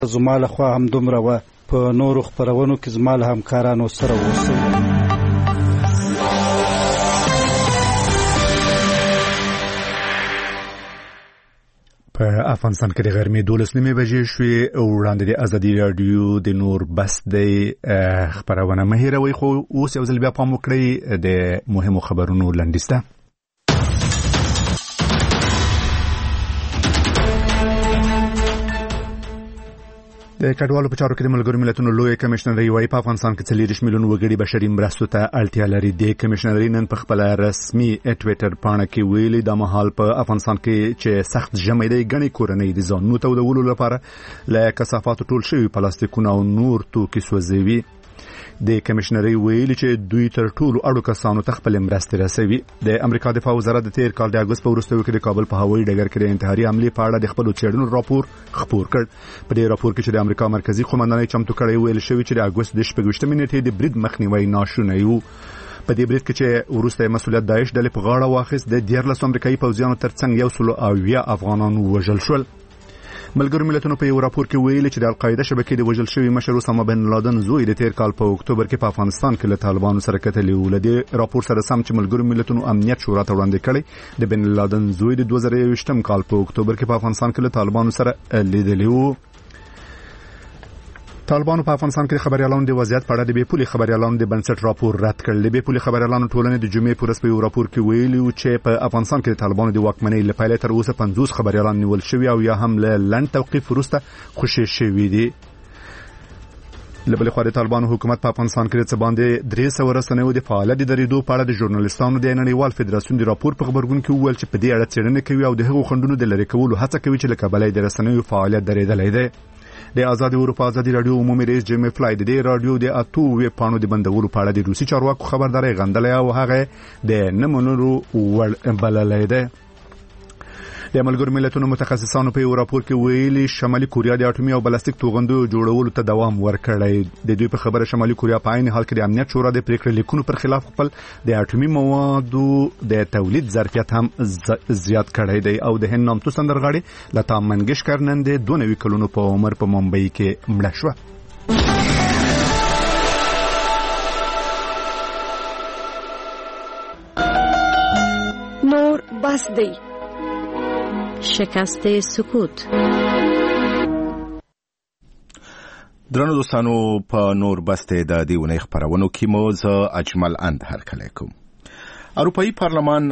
زما لخوا هم دومره وه. په نورو خپرونو کې زما له همکارانو سره اوسئ. په افغانستان کې د غرمې 12 بجې شوې. وړاندې د ازادي رادیو د نور بس د خبرونه مه هېروئ، خو اوس یو ځل بیا پام وکړئ د مهمو خبرونو لنډیسته. د کډوالو په چارو کې د ملګرو ملتونو لوی کمشنري وايي په افغانستان کې 40 میلیون وګړي بشري مرستو ته اړتیا لري. د کمشنري نن په خپل رسمي ټوئیټر پاڼه کې ویلي د مهال په افغانستان کې چې سخت ژمی دی غني کورنۍ د ځانونو تودولو لپاره له کثافاتو ټول شوی پلاستیکونه او نور توکي سوځوي. د کمشنري ویلي چې دوی تر ټولو اړو کسانو ته خپل مرستې رسوي. د امریکا دفاع وزارت د تیر کال د اگست په وروستیو کې د کابل په هوایي ډګر کې د انتحاري حملې په اړه د خپل څېړنو راپور خپور کړ. په دې راپور کې چې د امریکا مرکزی قومندانۍ چمتو کړی ویل شوی چې د اگست د 28 نیټې د برید مخنیوي ناشونی وو. په دې برید کې چې وروسته مسؤلیت داعش ډلې په غاړه واخیست، د 14 امریکایي پوځیانو ترڅنګ 100 افغانان وژل شول. ملګرو ملتونو په یو راپور کې ویلي چې د القاعده شبکې د وژل شوی مشر اسامه بن لادن زوی د تیر کال په اکتوبر کې په افغانستان کې له طالبانو سره کتلې و. د راپور سره سم چې ملګرو ملتونو امنیت شورا ته وړاندې کړی د بن لادن زوی د 2021 کال په اکتوبر کې په افغانستان کې له طالبانو سره لیدلې و. طالبانو په افغانستان کې خبريالانو د وضعیت په اړه د بیپولي خبريالانو د بنسټ راپور رد کړ. د بیپولي خبريالانو ټولنې د جمعې په ورځ په یو راپور کې ویلي چې په افغانستان کې د طالبانو د واکمنۍ لپاره تر اوسه 50 خبريالان نیول شوي او یا هم له لنډ توقيف وروسته خوشي شوي دي. لبل خو د طالبانو حکومت په افغانستان کې څه باندې 300 رسنیو د فعالیت درېدو په اړه د ژورنالیستانو د نړیوال فدراسیون د راپور په خبرګون کې وویل چې په دې اړه څېړنه کوي او د هغو خندونو د لری کولو هڅه کوي چې لکه بلې د رسنیو فعالیت درېدلې ده. د آزاد اروپا آزادي رادیو عمومي رئیس جیمی فلای د رادیو د اتو ویب پاڼو د بندولو په اړه د روسي چارواکو خبرداري غندلې او هغه د نمونورو بللې ده. د ملګرو ملتونو متخصصانو په یو راپور کې ویلي شمالي کوریا د اټومي او بلاستیک توغندو جوړولو ته دوام ورکړی. د دوی په خبره شمالي کوریا په عین حال کې د امنیت شورا د پریکړې لیکونو پر خلاف خپل د اټومي موادو د تولید ظرفیت هم زیات کړی دی او د هند نامتو سندرغاړي لتا منګیشکر نن د 92 کلونو په عمر په ممبئی کې مړه شوه. نور بس دی شکست سکوت. درنو دوستانو په نور بسته د دیونه خبرونو کې مو ز اجمل اند هرکلی کوم. اروپایي پارلمان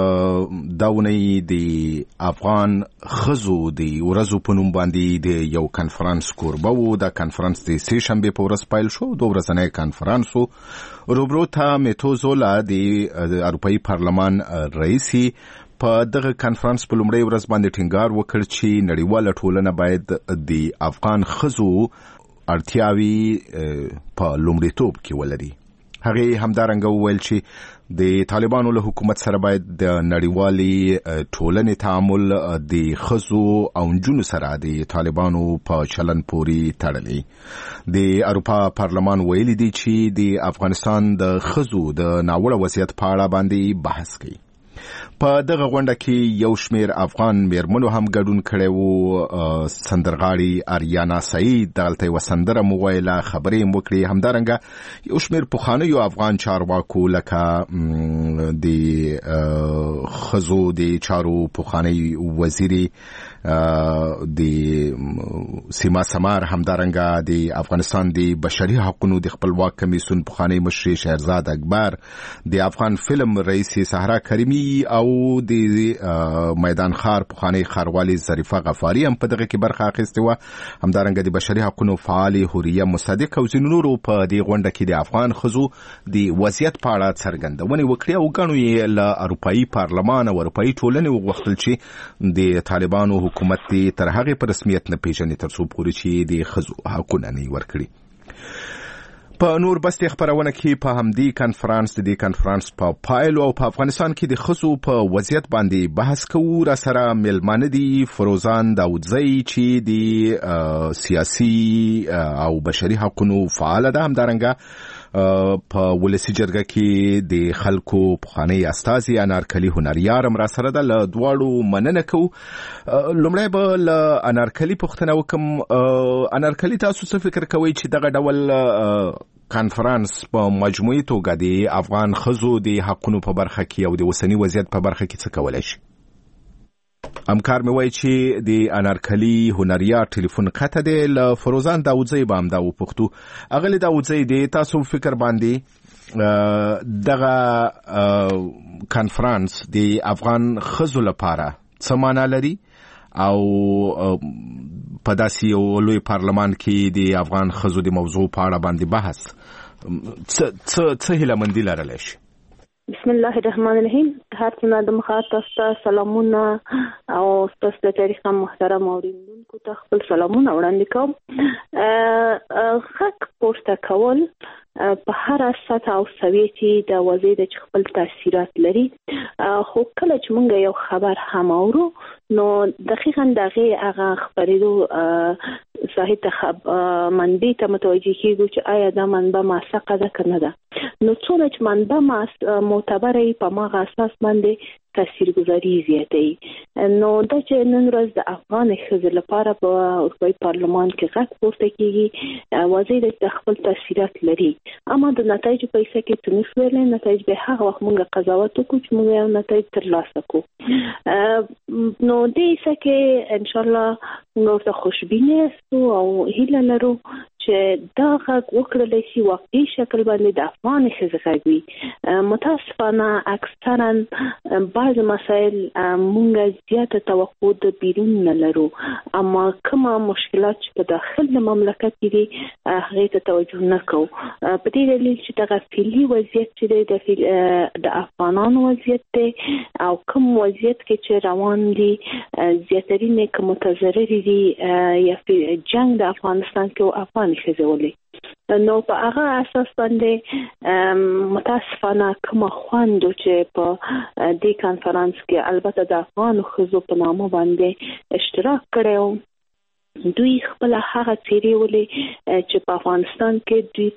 داونی د افغان خزو د ورځو په نوم باندې د یو کانفرنس کوربه و. د کانفرنس د سه شنبه په ورځ پیل شو. دوه ورځنی کانفرنس روبروتا میتوزولا د اروپایي پارلمان رئیسي په دغه کانفرنس په لومړۍ ورځ باندې ټینګار وکړ چې نړیواله ټولنه باید د افغان خزو اړتیاوي په لومړیتوب کې ولري. هغه همدارنګه وویل چې د طالبانو له حکومت سره باید د نړیوالي ټولنې تعامل د خزو او نجونو سره د طالبانو په چلن پوري تړلی. د اروپا پارلمان ویلي دی چې د افغانستان د خزو د ناوړه وضعیت په اړه باندې بحث کوي. په دغه غونډه کې یو شمیر افغان میرمنو هم ګډون کړی وو. سندرغاړي اریانا سعید دلته یوه سندره مو ویله، خبرې یې وکړې. همدارنګه یو شمیر پخوانیو افغان چارواکو لکه د ښځو د چارو پخوانی وزیري د سیما سمار، همدارنګه د افغانستان د بشري حقوقو د خپلواک کمیسیون پخوانی مشر شهرزاد اکبر، د افغان فلم رئیس صحرا کریمی او د میدان خار پخوانی خاروالي ظریفه غفاری هم په دغه کې برخه اخیستې وه. همدارنګه د بشري حقوقو فعال حوریه مصدق او ځینو نورو په دې غونډه کې د افغان ښځو د وضعیت په اړه څرګندونې وکړې او ګڼو یې له اروپایي پارلمان او اروپایي ټولنې وغوښتل چې د طالبانو حکومت تر هغې په رسمیت نه پیژني تر څو پورې چې د ښځو حقونه نه ورکړي. په نور بستې خبرونه کې په همدې کانفرانس د دې کانفرانس په پایلو او په افغانستان کې د ښځو په وضعیت باندې بحث کوو. را سره میلمانه دي فروزان داودزی چې د سیاسي او بشري حقوقو فعاله ده، همدارنګه په ولسی جرګه کې د خلکو پخوانی استازي انارکلي هنریار هم را سره ده. له دواړو مننه کوو. لومړی به له انارکلي پوښتنه وکم. انارکلي تاسو څه فکر کوئ چې دغه ډول کانفرنس په مجموعي توګه د افغان ښځو د حقونو په برخه کې او د اوسني وضعیت په برخه کې څه کولی شي؟ همکار مې وایي چې د انارکلي هنریار ټلیفون قطع دی. له فروزان داودزی به همدا وپوښتو. اغلې داودزی د تاسو فکر باندې دغه کانفرنس د افغان ښځو لپاره څه معنا لري او په داسې یو لوی پارلمان کې د افغان ښځو د موضوع په اړه باندې بحث څه هیلهمندي لرلی شي؟ بسم الله الرحمن الرحیم. هر څه د مخاطب ته سلامونه او تاسو د تاریخ محترم اوریدونکو ته خپل سلامونه وړاندې کوم. حق پورته کول په هر سطح او سویه کې د وضعیت د خپل تاثیرات لري. خو کله چې موږ یو خبر هم اورو نو دقیقاً دغه هغه خبرېدو صحیح منبع ته متوجه کیږو چې آیا دا منبع موثقه ده که نه ده. نو څونه چې منبع معتبره په ماغه اساس باندې تاثیرګذاري زیاتوي. نو دا چې نن ورځ د افغان ښځو لپاره په اروپایي پارلمان کې غږ پورته کیږي وضعیت د خپل تاثیرات لري. اما د نتایج په حساب کې څه نشو ویلی. نتایج به هغه وخت موږ قضاوت وکړو چې موږ یو نتایج ترلاسه کړو. نو دې حساب کې انشاءالله نور ته خوشبینه یاستو او هیله لرو چې دا غږ وکړلی شي واقعي شکل باندې د افغان ښځو غږ وي. متاسفانه اکثرا بعض مسایل مونږ زیاته توقع د بیرون نه لرو، اما کومه مشکلات چې په داخل د مملکت کې دي هغې ته توجه نه کوو. په دې دلیل چې دغه فعلي وضعیت چې د افغانانو وضعیت دی او کوم وضعیت کې چې روان دي زیاترینې که متضررې دي یا جنگ د افغانستان کې او افغان ښځې نو په هغه اساس باندې متاسفانه کومه خوندو چې په دې کانفرنس کې البته د افغان ښځو په نامه باندې اشتراک کړی دوی خپل هغه څیرې ولې چې په افغانستان کې دوی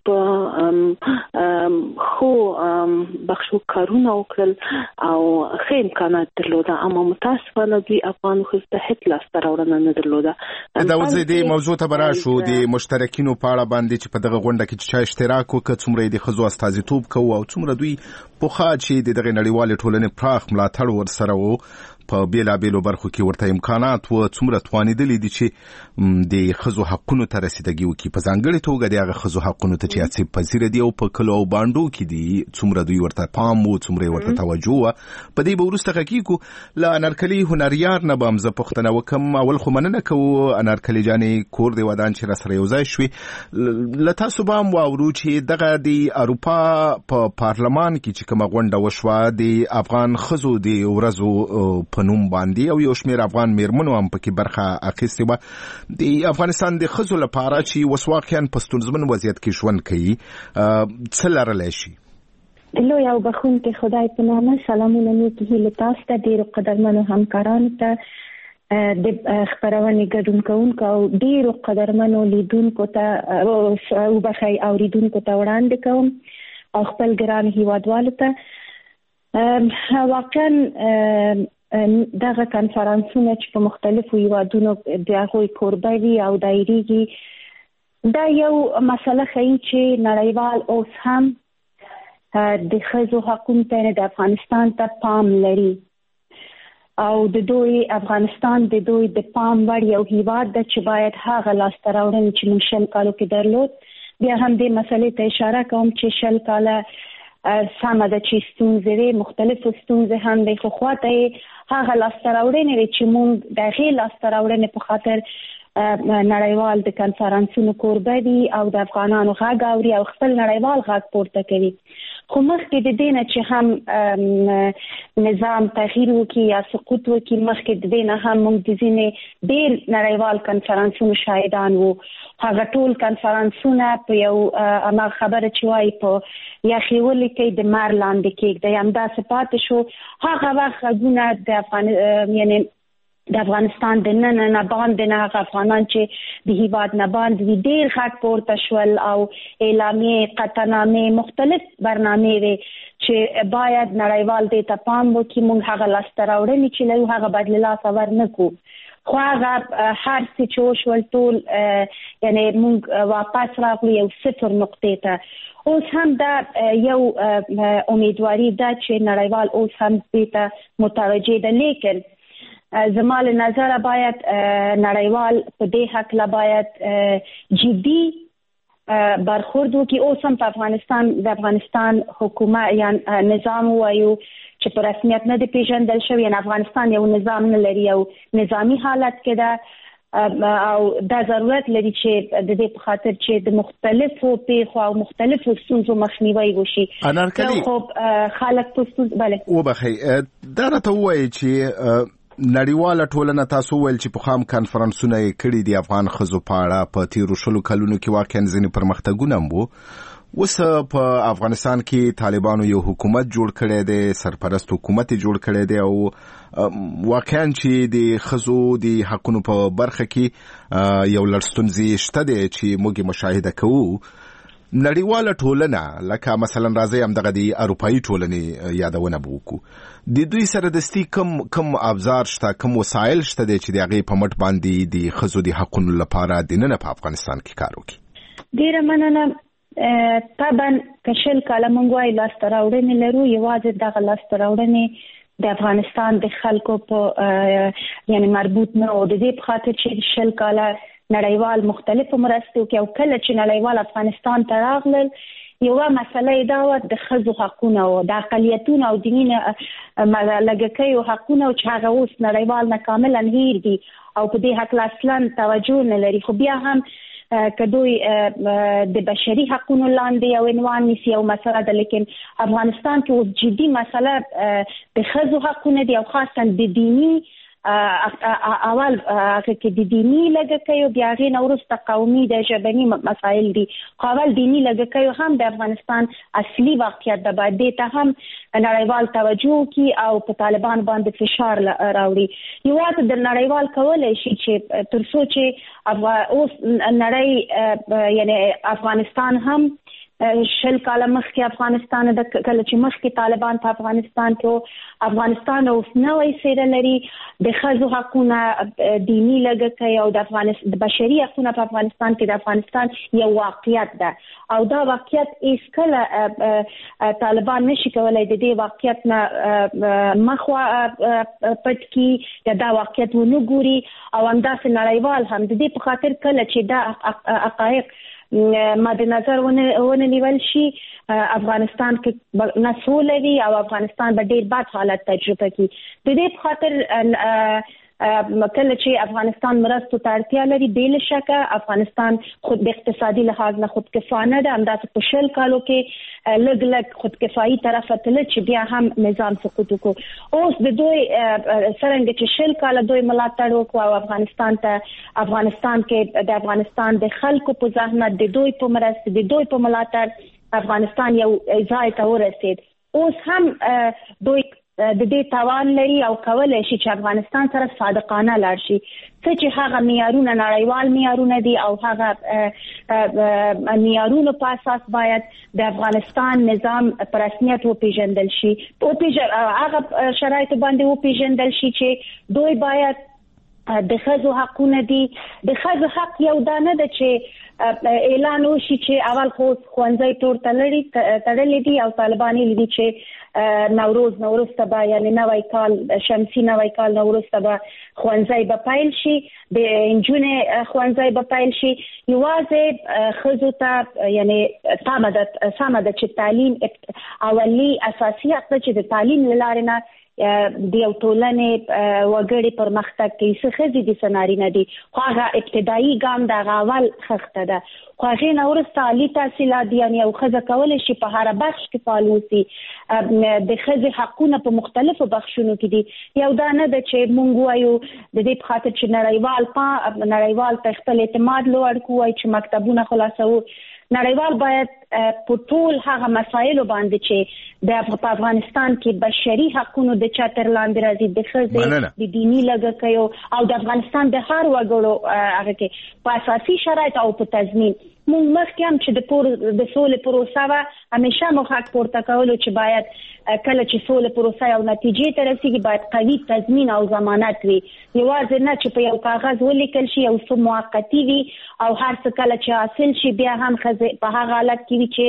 په خو بخشو کارونه وکړل او ښه امکانات درلوده، اما متاسفانه دوی افغان ښځو ته هیڅ لاسته راوړنه نه درلوده. دا اوس دې موضوع ته به راشو د مشترکینو په اړه باندې چې په دغه غونډه کې چا اشتراک وکړ، څومره یې د ښځو استازیتوب کوو او څومره دوی پخوا چې د دغې نړیوالې ټولنې پراخ ملاتړ ورسره و په بیلابیلو برخو کې ورته امکانات و، څومره توانېدلي دي چې د ښځو حقونو ته رسیدګي وکړي، په ځانګړې توګه د هغه ښځو حقونو ته چې آسیب پذیره دي او په کلو او بانډو کې دي څومره دوی ورته پام و، څومره ورته توجه وه. په دې به وروسته غږیږو. له انارکلي هنریار نه به هم زه پوښتنه وکړم. اول خو مننه کوو انارکلي جانې، کور دې ودان چې راسره یو ځای شوې. له تاسو به هم واورو چې دغه د اروپا په پارلمان کې چې کومه غونډه وشوه د افغان ښځو د ورځو په نوم باندې او یو شمېر افغان میرمنو هم پکې برخه اخیستې وه. د افغانستان د ښځو لپاره چې اوس واقعا په ستونزمن وضعیت کې ژوند کوي څه لرلی شي؟ لوی او بخښونکی خدای په نامه سلامونه مې کیږي له تاسو ته، ډېرو قدرمنو همکارانو ته، د خپرونې ګډون کوونکو او ډېرو قدرمنو لیدونکو ته وبخئ اورېدونکو ته وړاندې کوم او خپل ګران هیوادوالو ته. واقعا دغه کنفرانسونه چې په مختلفو هیوادونو د هغوی کوربه وي او دایریږي، دا یو مسله ښیي چې نړیوال اوس هم د ښځو حقونو ته د افغانستان ته پام لري او د دوی افغانستان د دوی د پام وړ یو هیواد ده چې باید هغه لاسته راوړنې چې موږ 100 کالو کې درلود. بیا هم دې مسلې ته اشاره کوم چې 100 کاله سمه ده چې ستونزې مختلفو ستونزې هم دی، خو خواته یې هغه لاسته راوړنې چې موږ د هغې لاسته راوړنې په خاطر نړیوال د کنفرانسونو کوربه دي او د افغانانو غږ اوري او خپل نړیوال غږ پورته کوي. خو مخکې د دې نه چې هم نظام تغییر وکړي یا سقوط وکړي، مخکې د دې نه هم موږ د ځینې ډېر نړیوال کنفرانسونو شاهدان وو. هغه ټول کنفرانسونه په یو هماغه خبره چې وایي په یخې ولیکئ د مر لاندې کېږدئ، همداسې پاتې شو. هغه وخت غږونه د یعنې د افغانستان د نن نه باندې نه افغانان چې د هیواد نه باندې ډیر غټ پورته شول او اعلامیه قطعنامې مختلف برنامې وي چې باید نړیوال دې ته پام وکړي. موږ هغه لاسته راوړنې چې لرو هغه بدل لاس ورنکو، خو هغه هر څه چې وشول ټول یعنی موږ واپس راغلو یو صفر نقطې ته. اوس هم دا یو امیدواري ده چې نړیوال اوس هم دې ته متوجه ده، لیکن زما له نظره باید نړیوال په دې حق لا باید جدي برخورد وکړي. اوس هم په د افغانستان حکومت یا نظام وایو چې په رسمیت نه دی پیژندل شوی، یعنی افغانستان یو نظام نه لري، یو نظامی حالت کې ده او دا ضرورت لري چې د دې په خاطر چې د مختلفو پیښو او مختلفو ستونزو مخنیوي وشي. انارکلي خو خلک په ستونزو بله وبخي دا راته وایي چې نړیواله ټولنه تاسو ویل چې په خام کانفرنسونه یې کړي دي افغان ښځو په اړه په تیرو 20 کلونو کې واقعا ځینې پرمختګونه هم وو. اوس په افغانستان کې طالبانو یو حکومت جوړ کړی دی، سرپرست حکومت جوړ کړی دی او واقعا چې د ښځو د حقونو په برخه کې یو لړ ستونزې شته دی چې موږ مشاهده کوو. نړیواله ټولنه لکه مثلا راځي همدغه د اروپایي ټولنې یادونه وکړو، د دوی سره دستي کم ابزار شته، کم وسایل شته چې د هغې په مټ باندې د ښځو د حقونو لپاره دننه په افغانستان کې کار وکړي؟ ډیره مننه. طبعا که 20 کاله موږ وایو لاسته راوړنې لرو، یوازې دغه لاسته راوړنې د افغانستان د خلکو په یعنی مربوط نه و، د دې په خاطر چې 20 کاله نړیوال مختلفو مرستو کې او کله چې نړیوال افغانستان ته راغلل یوه مسله دا و د ښځو حقونه او د اقلیتونو او دیني لږکیو حقونه چې هغه اوس نړیوال نه کاملا هیر دي او په دې حق اصلا توجه نه لري. خو بیا هم که دوی د بشري حقونو لاندې یو عنوان نیسي او مسله ده، لیکن افغانستان کې اوس جدي مسله د ښځو حقونه دي او خاصا د دیني اول کې د دینی لږکیو بیا غي نورسته قومي د ژبني مسایل دي. اول دینی لږکیو هم د افغانستان اصلي واقعیت د باندې ته هم نړیوال توجه کی او په طالبان باندې فشار راوړي. یوازې د نړیوال کولای شي چې ترڅو چې اوس نړۍ یعنی افغانستان هم 20 کاله مخکې افغانستان د کله چې مخکې طالبان په افغانستان کې افغانستان اوس نوې سیره لري، د ښځو حقونه، دینی لږکي او د بشري حقونه په افغانستان کې د افغانستان یو واقعیت ده او دا واقعیت هیڅ کله طالبان نشي کولای د دې واقعیت نه مخ پټ کی یا دا واقعیت ونه ګوري او همداسې نړیوال هم د دې په خاطر کله چې دا حقایق مد نظر ونه نیول شي افغانستان کې نه سوله وي او افغانستان به ډیر بد حالت تجربه کوي. د دې په خاطر کله چې افغانستان مرستو ته اړتیا لري بل شکه افغانستان خود به اقتصادي لحاظ نه خودکفانه ده، همداسې په 20 کالو کې لږ خودکفایي طرف ته تل چې بیا هم نظام سقوط وکړو. اوس د دوی څنګه چې 20 کاله دوی ملاتړ وکړو او افغانستان کې د افغانستان د خلکو په زحمت د دوی په مرسته د دوی په ملاتړ افغانستان یو ځای ته ورسید. اوس هم دوی د دې توان لري او کولای شي چې افغانستان سره صادقانه لاړ شي، څه چې هغه معیارونه نړیوال معیارونه دي او هغه معیارونو په اساس باید د افغانستان نظام په رسمیت وپیژندل شي، هغه شرایط باندې وپیژندل شي چې دوی باید د ښځو حقونه دي. د ښځو حق یو دانه ده چې اعلان وشي چې اول خو ښوونځي تړلي دي او طالبان یې دي چې نوروز به یعنی نوی کال شمسي نوی کال نوروز به ښوونځي به پیل شي، د انجونې ښوونځي به پیل شي. یوازې ښځو ته یعنی سمه ده چې تعلیم اولی اساسي حق ده چې د تعلیم له لارې نه د یو ټولنې وګړي پرمختګ کوي. څه ښځې دي څه نارینه دي، خو هغه ابتدایي ګام د هغه اول خښته ده. خو هغې نه وروسته عالي تحصیلات یعنې یو ښځه کولی شي په هره بخش کې فعال اوسي. د ښځې حقونه په مختلفو بخشونو کې دي. یو دا نه ده چې موږ وایو د دې په خاطر چې نړیوال ته خپل اعتماد لوړ کړو چې مکتبونه خلاصوو. نړیوال باید په ټول هغه مسایلو باندې چې د افغانستان کې بشري حقوقو د چتر لاندې راځي د ښځې د دینی لګښتو او د افغانستان د هر وګړو هغه کې په اساسي شرایط او په تضمین موږ مخکې هم چې د سولې پروسه وه همیشه مو حق پورته کولو چې باید کله چې سولې پروسه یو نتیجې ته رسیږي باید قوي تضمین او ضمانت وي یوازې نه چې په یو کاغذ ولیکل شي یو څه موقتي وي او هر څه کله چې حاصل شي بیا هم ښځې په هغه حالت کې وي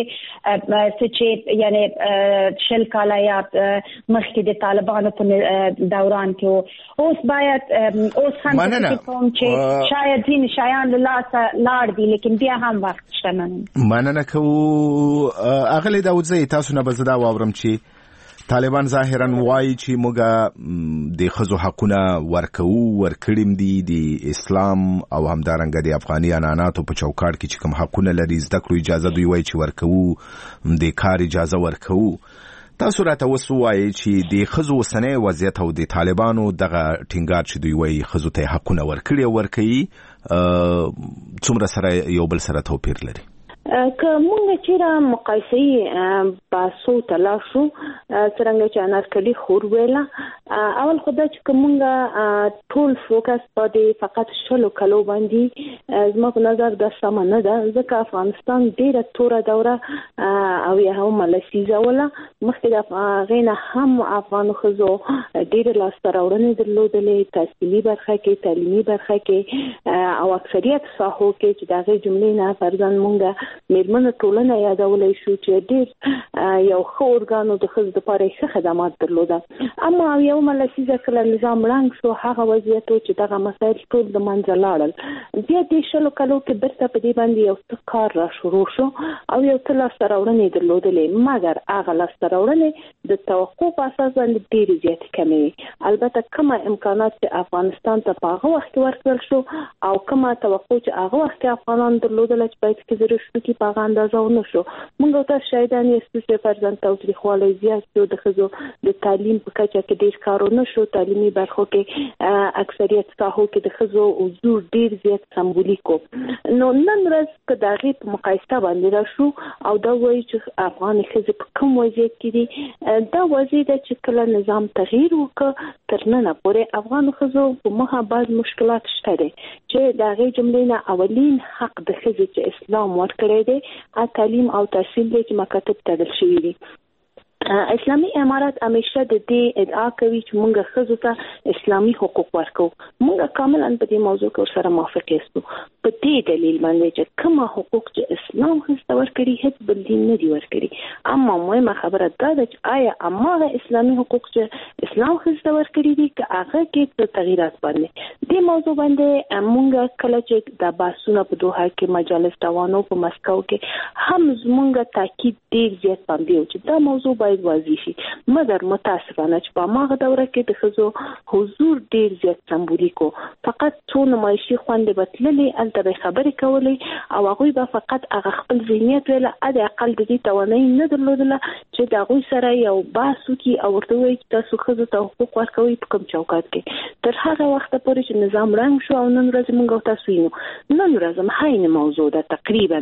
چې یعنی 20 کاله یا مخکې د طالبانو په دوران کې اوس باید اوس هم کوم چې شاید ځینې شیان له لاسه لاړ دي لیکن بیا هم مننه کوو اغلی داودزی تاسو نه بزدا واورم چې طالبان ظاهرا وایي چې موږ د ښځو حقونه ورکړیم دي د اسلام او همدارنګه د افغاني عنعناتو په چوکاټ کې چې کوم حقونه لري زده کړو اجازه دوی وایي چې ورکوو د کار اجازه ورکوو تاسو راته وایي چې د ښځو اوسنی وضعیت او د طالبانو دغه ټینګار چې دوی وایي ښځو ته حقونه ورکوي څومره سره یو بل سره توپیر لري که مونږ چیرې مقایسې باسو تلاشو څنګه چې انارکلي خور ویلا اول خدای چې مونږ ټول فوکس په فقط شلو کلو باندې زما په نظر د سم نه ده ځکه افغانستان ډیره توره دوره او یا هم لسیزه ولا مخکې د غینه هم افغان ښځو ډیره لاسته راوړنې درلودلې تحصیلي برخه کې تعلیمي برخه کې او اکثریت ساحو کې چې دغه جملې نه فرضاً مونږ میرمنه ټولنه یادولای شو چې ډېر یو ښه اورګانو د ښځو لپاره ښه خدمات درلوده اما یو ملسیزه کله نظام رنګ شو هغه وضعیت چې دغه مسایل ټول د منځه لاړل بیا د شلو کلو کې برته په دې باندې یو څه کار را شروع شو او یو څه لاسته راوړنې درلودلې مګر هغه لاسته راوړنې د توقع په اساس باندې ډېرې زیاتې کمې البته کومه امکانات چې افغانستان ته په هغه وخت ورکړل شو او کومه توقع چې هغه وخت افغانان درلودل چې باید کې زرشتو کې په اندازه ونه شو موږ ته شایدان یې چې فرزند تاوتریخوالی زیات شو د ښځو د تعلیم په کچه کې ډېر کارونه شو تعلیمي برخو کې اکثریت ساحو کې د ښځو حضور ډېر زیات سمبولیکو نو نن ورځ که د هغې په مقایسه باندې راشو او دا وایي چې افغان ښځې په کوم وضعیت کې دي دا وضعیت ده چې کله نظام تغییر وکړ تر ننه پورې افغان ښځو په مخه بعض مشکلات شته دي چې د هغې جملې نه اولین حق د ښځې چې اسلام ورکړی دی تعلیم او تحصیل دی چې مکاتب تدل شوي دي اسلامي امارات همیشه د دې ادعا کوي چې موږ ښځو ته اسلامي حقوق ورکو موږ کاملا په دې موضوع کې سره موافق یو په دې دلیل باندې چې کوم حقوق چې اسلام ښځو ته ورکړي هیڅ بل دین نه دی ورکړي اما مهمه خبره دا ده چې آیا هغه اسلامي حقوق چې اسلام ښځو ته ورکړي دي که هغه کې تغیرات باندې دې موضوع باندې موږ کله چې د بحثونو په دوحه کې مجالس روانو په مسکو کې هم زموږ تاکید ډیر زیات باندې چې دا موضوع باید واضح شي مګر متاسفانه چې په ماغه دوره کې د ښځو حضور ډیر زیات سمبولیکو فقط څو نمایشي خوندې بتللې الته خبرې کولې او هغوی به فقط هغه خپل ذهنیت ویله د اقل د دې توانایي نه درلودله چې د هغوی سره یو بحث وکړي او ورته ووایي چې تاسو ښځو ته حقوق ورکوئ په کوم چوکاټ کې تر هغه وخته پورې چې نظام رنګ شو او نن ورځ موږ او تاسو وینو نن ورځ هم حین موضوع ده تقریبا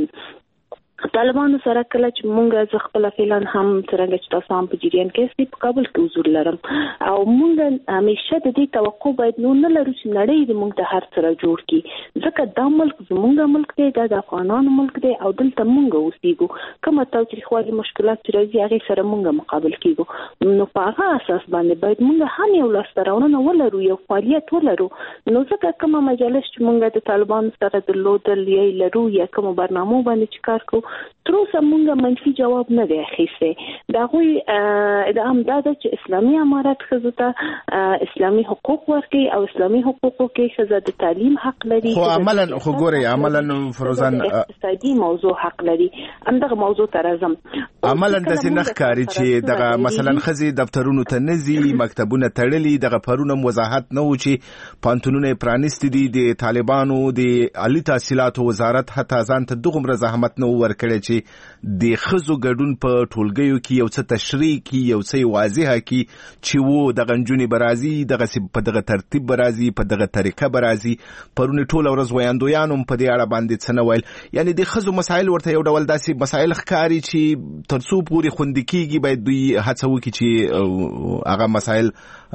طالبانو سره کله چې مونږ ز خپل فعلا هم څنګه چې تاسو هم په جریان کې په کابل کې حضور لرم او مونږ همیشه د دې توقع باید نه لرو چې نړۍ د مونږ ته هر څه جوړ کړي ځکه دا ملک زموږ ملک دی دا د افغانانو ملک دی او دلته مونږ اوسېږو کومه تاوتریخوالي مشکلات چې راځي هغې سره مونږ مقابل کېږو نو په هغه اساس باندې باید مونږ هم یو لاسته راوړنه ولرو یو فعالیت ولرو نو ځکه کومه مجالس چې مونږ د طالبانو سره درلودل یا لرو یا کومو برنامو باندې چې کار کوو تر اوسه مونږ منفي جواب نه دی اخیستی د هغوی ادعام دا ده چې اسلامي امارات ښځو ته اسلامي حقوق ورکوي او اسلامي حقوقو کې ښځه د تعلیم حق لري خو عملا خو ګورئ عملا فروزان اقتصادي موضوع حق لري همدغه موضوع ته راځم عملا داسې نه ښکاري چې دغه مثلا ښځې دفترونو ته نه ځي مکتبونه تړلي دغه پرونه وضاحت نه و چې پانتونونه پرانیستي دي د طالبانو د عالي تحصیلاتو وزارت حتی ځان ته دغومره زحمت نه ورکړی چې باندې د خزو ګډون په ټولګیو کې یو څه تشریح کی یو څه واضحه کی چې وو د غنجونی برازي دغه په دغه ترتیب برازي په دغه طریقه برازي پرونی ټول ورځ ویاندویانو په دې اړه باندې څه نه ویل یعنی د خزو مسائل ورته یو ډول داسې مسائل ښکاری چې ترڅو پوری خوندې کیږي باید دوی هڅه وکړي چې هغه مسائل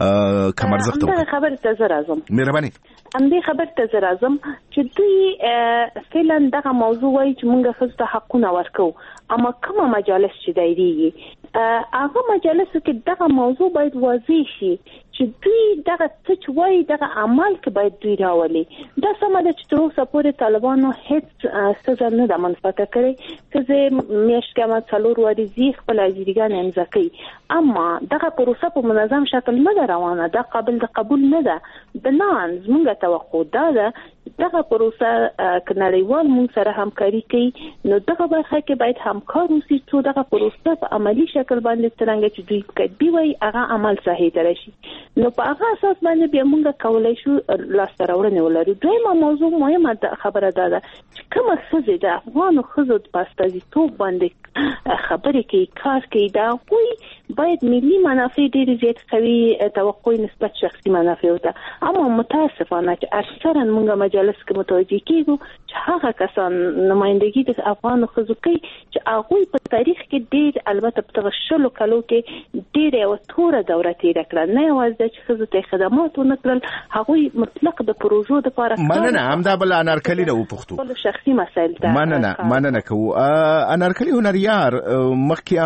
کم ارزښت وي. خبر ته زه راځم. مهرباني. همدې خبر ته زه راځم چې دوی فعلا دغه موضوع وایي چې موږ ښځو ته حقونه ورکو، اما کومه مجالس چې دایریږي هغه مجالسو کې دغه موضوع باید واضح شي چې دوی دغه څه چې وایي دغه عمل کې باید دوی راولي. دا سمه ده چې تر اوسه پورې طالبانو هیڅ څه نه ده منفعته کړې. ښځې میاشت کې هم 4 وارې ځي خپل اجرګان امضا کوي، اما دغه پروسه په منظم شکل نه ده روانه. دا قابل د قبول نه ده. بنان زموږ توقع دا ده دغه پروسه که نړیوال موږ سره همکاري کوي نو دغه برخه کې باید همکار اوسي څو دغه پروسه په عملی شکل باندې څنګه چې دوی کتبي وي هغه عمل صحیح تر شي نو په هغه اساس باندې بیا موږ کولای شو لاسته راوړنې ولرو. دویمه موضوع مهمه خبره ده چې کومه ښځې د افغانو ښځو په استازیتوب باندې خبرې کوي کار کوي دا کوي باید ملي منافع ډېر زیات قوي توقع نسبت شخصي منافع ته. اما متاسفانه چې اکثرا موږ مجلس کې متوجه کیږو چې هغه کسان نمائندګي د افغانو ښځو کوي چې هغوی په تاریخ کې ډېر البته په دغه 10 کالو کې ډېر یو توره دوره تېره کړه. نه یوازې چې ښځو ته خدمات ونه کړل، هغوی مطلق د پروژو دپاره مننه. همدا بل انارکلي نه وپوښتو خپل شخصي مسایل ته مننه کوو. انارکلي هنریار مخکې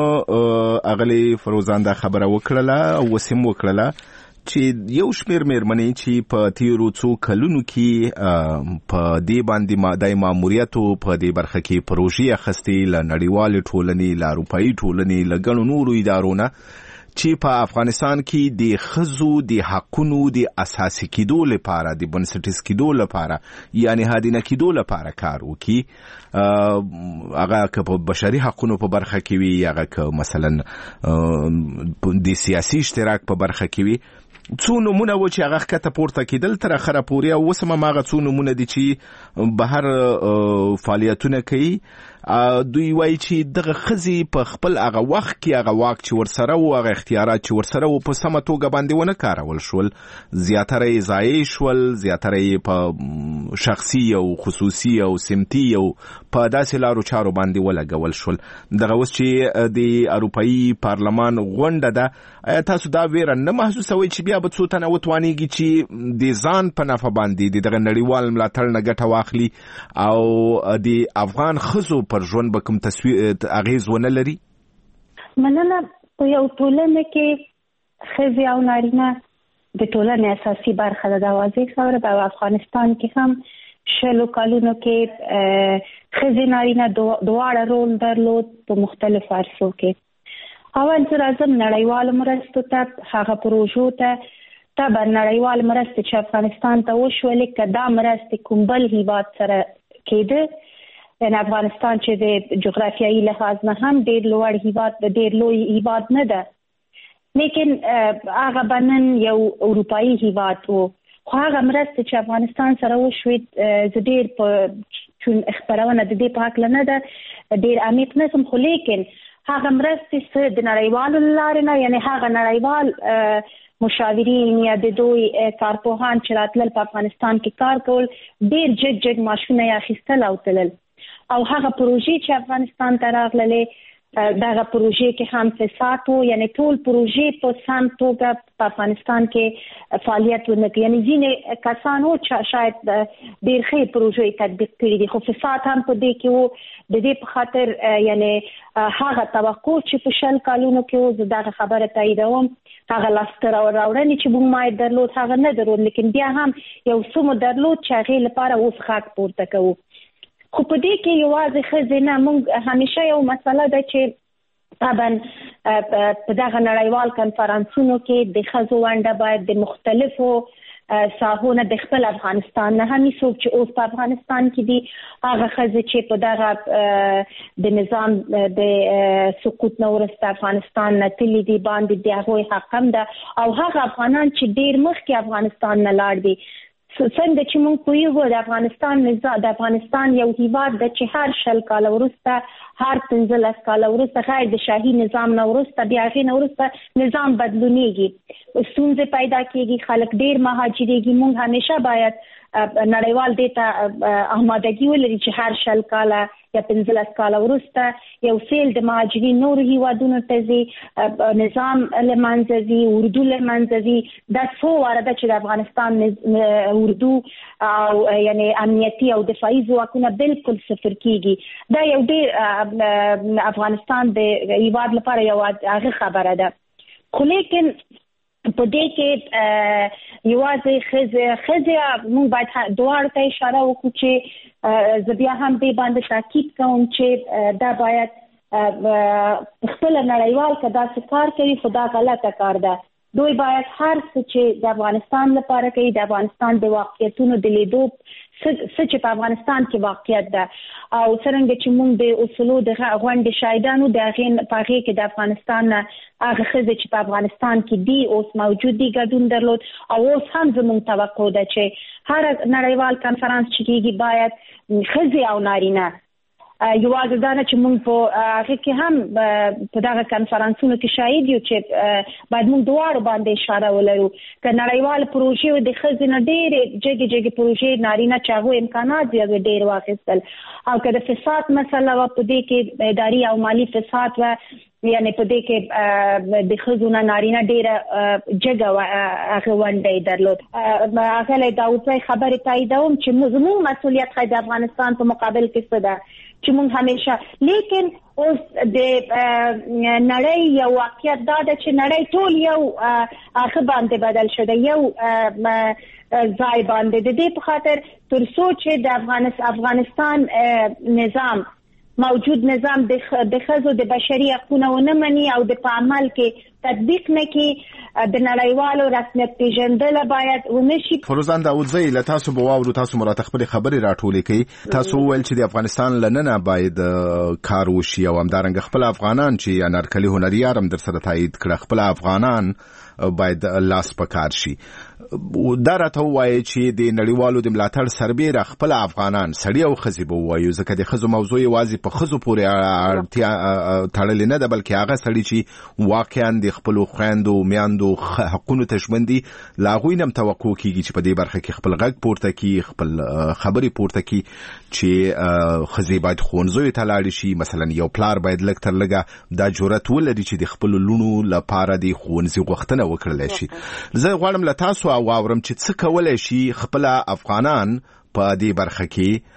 هم اغلی فروزان دا خبره وکړله وسیم وکړله چې یو شمیر مېرمنې چې په تیرو څو کلونو کې په دې باندې د ماموریت په دې برخه کې پروژې اخیستې له نړیوالې ټولنې له اروپایي ټولنې له ګڼو نورو ادارونه چې په افغانستان کې د ښځو د حقونو د اساسي کېدو لپاره د بنسټیز کېدو لپاره یعنی هادینه کېدو لپاره کار وکړي. هغه که په بشري حقونو په برخه کې وي هغه که مثلا د سیاسي اشتراک په برخه کې وي. څو نمونه و چې هغه ښکته پورته کېدل تر اخره پورې او اوس هم هغه څو نمونه دي چې بهر فعالیتونه کوي. دوی وایي چې دغه ښځې په خپل هغه وخت کې هغه واک چې ورسره و هغه اختیارات چې ورسره و په سمه توګه باندې ونه کارول شول، زیاتره یې ضایع شول، زیاتره یې په شخصي او خصوصي او سمتي او په داسې لارو چارو باندې ولګول شول. دغه اوس چې د اروپایي پارلمان غونډه ده آیا تاسو دا ویره نه محسوسوئ چې بیا به څو تنه وتوانیږي چې د ځان په نفع باندې دغه نړیوال ملاتړ نه ګټه واخلي او د افغان ښځو پر ژوند به کوم اغیز ونه لري؟ مننه. په یو ټولنه کې ښځې او نارینه د ټولنې اساسي برخه ده. دا واضح خبره په افغانستان کې هم 10 کالونو کې ښځې نارینه دواړه رول درلود په مختلفو عرصو کې. اول چې راځم نړیوال مرستو ته هغه پروژو ته طبعا نړیوال مرستې چې افغانستان ته وشولې که دا مرستې کوم بل هیواد سره کېده یعنی افغانستان چې د جغرافیایي لحاظ نه هم ډېر لوړ هیواد د ډېر لوی هیواد نه ده لیکن هغه بنن یو اروپایي هیواد و خو هغه مرستې چې افغانستان سره وشوې زه ډېر په چون خبرونه د دې په هکله نه ده ډېر عمیق نه سم خو لیکن هغه مرستې څه د نړیوالو له لارې نه یعنی هغه نړیوال مشاورین یا د دوی کارپوهان چې راتلل په افغانستان کې کار کول ډېر جګ ماشونه یې اخیستل او تلل او هغه پروژې چې افغانستان ته راغللې دغه پروژې کې هم فساد وو یعنی ټول پروژې په سم توګه په افغانستان کې فعالیت ونه کوي یعنی ځینې کسان وو چې شاید ډېر ښې پروژې تطبیق کړي دي خو فساد هم په دې کې وو د دې په خاطر یعنی هغه توقع چې په 10 کالونو کې وو زه دغه خبره تاییدوم هغه لاسته راوړنې چې موږ مای درلود هغه نه درلود لیکن بیا هم یو څه مو درلود چې هغې لپاره اوس غږ پورته کوو خو په دې کې یوازې ښځې نه موږ همیشه یو مسله ده چې طبعا په دغه نړیوال کنفرانسونو کې د ښځو ونډه باید د مختلفو ساحونه د خپل افغانستان نه هم څوک چې اوس په افغانستان کې دي هغه ښځې چې په دغه د نظام د سقوط نه وروسته افغانستان نه تللي دي باندې د هغوی حق هم ده او هغه افغانان چې ډېر مخکې افغانستان نه لاړ دي څنګه چې موږ پوهیږو د افغانستان نظام د افغانستان یو هیواد د چې هر 10 کال وروسته هر 15 کال وروسته غیر د شاهي نظام نه وروسته بیا غي نه وروسته نظام بدلونیږي ستونزې پیدا کیږي خلک ډیر مهاجرېږي موږ همیشه باید نړیوال دیتا آمادګي ولري چې هر 10 کال یا 15 کال وروسته یو سیل د مهاجرین نور هیوادونو ته ځي نظام لمنځه ځي اردو لمنځه ځي دا څو وارده چې د افغانستان اردو او یعنی امنیتي او دفاعي ځواکونه بالکل صفر کیږي دا یو ډیر افغانستان د هیواد لپاره یو هغه خبره ده خو لیکن په دې کې یوازې خزه موږ باید دوه ته اشاره وکړو چې زه بیا هم دې باندې تاکید کوم چې دا باید خپل نړیوال کدا کار کوي خدا غلطه کار ده دوی باید هر څه چې د افغانستان لپاره کوي د افغانستان د واقعیتونو د لیدو څه چې په افغانستان کې واقعیت ده او څنګه چې موږ د اصولو د غونډې شاهدانو د غین پاغي کې د افغانستان هغه خزه چې په افغانستان کې دی اوس موجود دي ګډون درلود او اوس هم زموږ توقع ده چې هر نړیوال کانفرنس چې کیږي باید خزه او نارینه یوازې دا نه چې موږ په هغه کې هم په دغه کانفرنسونو کې شاهد یو چې باید موږ دوه باندې اشاره ولرو چې نړیوال پروژې د خزینه ډېر جګ پروژې نارینه چاغو امکانات یې ډېر واخیستل او که د فساد مسله و په دې کې اداري او مالی فساد و یعنی په دې کې د خزونه نارینه ډېر جګ هغه ونډه درلود هغه له داوود خبرې تاییدوم چې زموږ مسؤلیت د افغانستان په مقابل کې څه ده چې موږ همیشه لیکن اوس د نړۍ یو واقعیت دا ده چې نړۍ ټول یو هغه باندې بدل شده یو ځای باندې د دې په خاطر تر څو چې د افغانستان نظام موجود نظام د خزو د بشري حقوقو نه مني او د په عمل کې تطبیق نه کې د نړیوالو رسمیت پیژندل باید ونشي فروزان داوودزی له تاسو بواورو تاسو مرا خپل خبري راټولې کوي تاسو ول چې د افغانستان لننه باید کار وشي او همدارنګ خپل افغانان چې انارکلي هنریار هم در سره تایید کړ خپل افغانان باید لاس پکار شي دا راته وایي چې د نړیوالو د ملاتړ سربېره خپل افغانان سړی او خزي به وایي ځکه د خزو موضوع یوازې په خزو پورې تړلې نه ده بلکې هغه سړی چې واقعا د خپل خويندو میاندو حقوقو تشمندي لاغوی نم توقع کیږي چې په دې برخه کې خپل غږ پورته کی خپل خبري پورته کی چې خزي باید خونځوي تلاړ شي مثلا یو پلار باید لکه تر لګه دا جرأت ولري چې د خپل لونو لپاره د خونځي غوښتنه وکړل شي زه غواړم له تاسو او اورم چې څه کولای شي خپل افغانان په دې برخه کې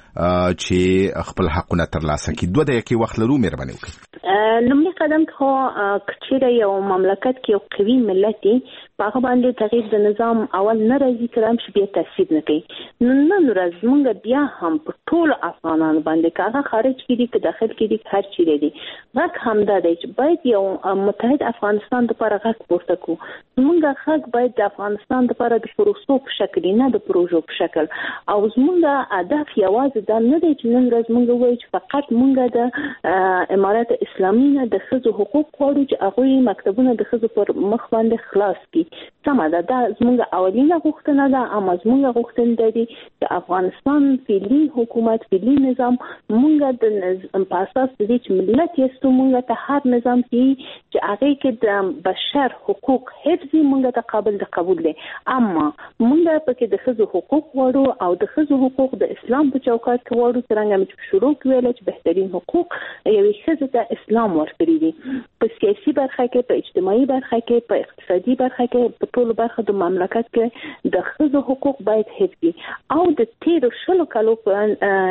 چې خپل حقونه ترلاسه کړي دوه دقیقې وخت لرو مهرباني وکړئ لومړی قدم خو کچېره یو مملکت کې یو قوي ملت هغه باندې تغییر د نظام اول نه راځي کړم چې بیا تفسیر نه کوي نن ورځ موږ بیا هم په ټول افغانانو باندې کاغه خارج کړي که داخل کړي هر چیرې دي غږ همدا دی چې باید یو متحد افغانستان لپاره غږ پورته کړو موږ غږ باید د افغانستان لپاره د پروسو په شکل نه د پروژو په شکل او موږ هدف یوازې دا نه دی چې نن ورځ موږ وایو چې فقط موږ د امارات اسلامي نه د ښځو حقوق غواړو چې هغوی مکتبونه د ښځو پر مخ باندې خلاص کړي سمه ده دا زموږ اولینه غوښتنه ده اما زموږ غوښتنه ده چې افغانستان فعلي حکومت فعلي نظام موږ د په اساس د دې چې ملت یې موږ ته هر نظام چې هغه کې د بشر حقوق حفظي موږ ته قابل د قبول دي اما موږ پکې د ښځو حقوق غواړو او د ښځو حقوق د اسلام په چوکاټ کې غواړو څنګه چې شروع کړل چې بهترین حقوق یوې ښځې ته اسلام ورکړي دي په سیاسي برخه کې په اجتماعي برخه کې په اقتصادي برخه کې په ټولو برخو د مملکت کې د ښځو حقوق باید حفظي او د تیرو 10 کالو په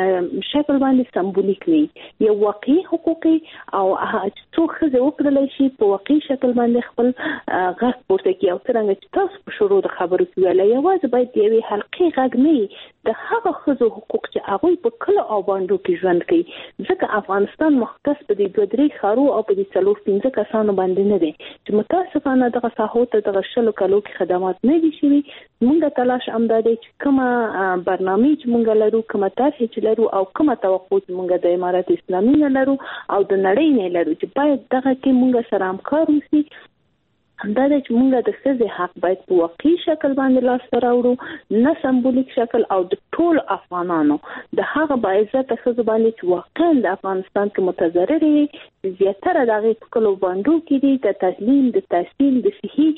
شکل باندې سمبولیک نه یو واقعي حقوقي او څو ښځې وکړلای شي په واقعي شکل باندې خپل غږ پورته کوي او څنګه چې تاسو په شروع د خبرو کې ویل یوازې باید یوې حلقې غږ نه د هغه ښځو حقوق چې هغه په کله او باندې کې ژوند کوي ځکه افغانستان مختص په دې 2-3 خارو او په دې 4-5 کسانو باندې نه دي چې متاسفانه دغه ساحو ته دغه 10 کالو کې خدمات نه دي شوي موږ تلاش امدادي چې کومه برنامه چې موږ لرو کومه طرح چې لرو او کومه توقع چې موږ د امارات اسلامي نه لرو او د نړۍ نه لرو چې باید دغه کې موږ سره همکار وشي همدا د چې موږ د ښځې حق باید په واقعي شکل باندې لاسته راوړو، نه سمبولیک شکل، او د ټول افغانانو د هغه باعزته ښځو باندې چې واقعا د افغانستان کې متضررې وي، زیاتره د هغې په کلو بانډو کې دي، د تعلیم، د تحصیل، د صحي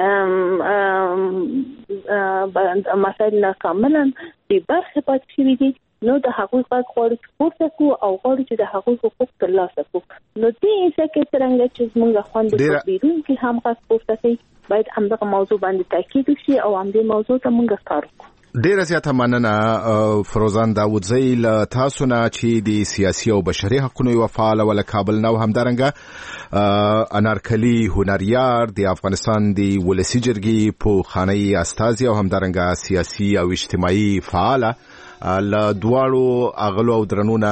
مسایل کاملا بې برخې پاتې شوي دي. نو د هغوی غږ غواړو چې پورته کړو او غواړو چې د هغوی حقوق ترلاسه کړو. نو دې حصه کې څرنګه چې زموږ خویندې بیرون کې هم غږ پورته کوي، باید همدغه موضوع باندې تاکید وشي او همدې موضوع ته موږ کار وکړو. ډیره زیاته مننه فروزان داودزی له تاسو نه چې د سیاسي او بشري حقوقو یو فعال ول کابل نو همدارنګه انارکلی هنریار د افغانستان د ولسی جرګې په خاني استازي او همدارنګه سیاسي او اجتماعي فعال له دواړو اغلو او درنونه